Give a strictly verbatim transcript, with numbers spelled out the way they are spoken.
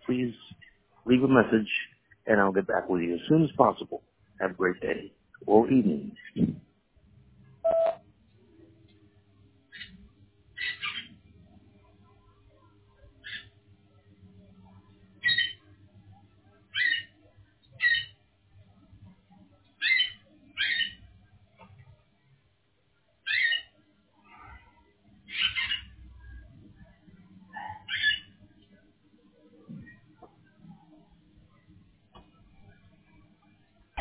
please leave a message, and I'll get back with you as soon as possible. Have a great day or evening.